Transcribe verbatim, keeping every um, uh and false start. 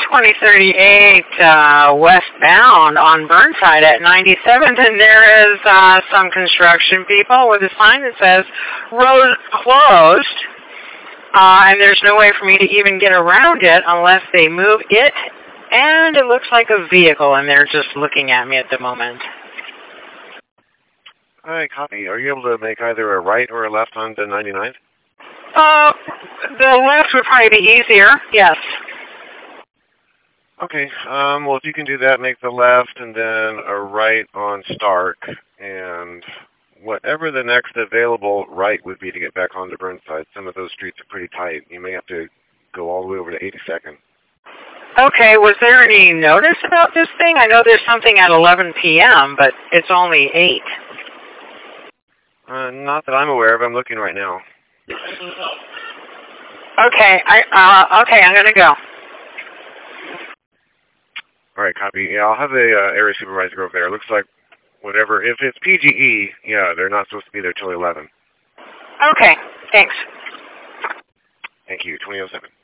twenty thirty-eight uh, westbound on Burnside at ninety-seventh, and there is uh, some construction people with a sign that says road closed, uh, and there's no way for me to even get around it unless they move it, and it looks like a vehicle, and they're just looking at me at the moment. All right, copy. Are you able to make either a right or a left on the ninety-ninth? Uh, the left would probably be easier, yes. Okay, um, well, if you can do that, make the left and then a right on Stark, and whatever the next available right would be to get back onto Burnside. Some of those streets are pretty tight. You may have to go all the way over to eighty-second. Okay, was there any notice about this thing? I know there's something at eleven p m, but it's only eight. Uh, not that I'm aware of. I'm looking right now. Okay, I, uh, okay, I'm going to go. All right, copy. Yeah, I'll have the uh, area supervisor over there. Looks like whatever. If it's P G E, yeah, they're not supposed to be there till eleven. Okay, thanks. Thank you. twenty oh seven.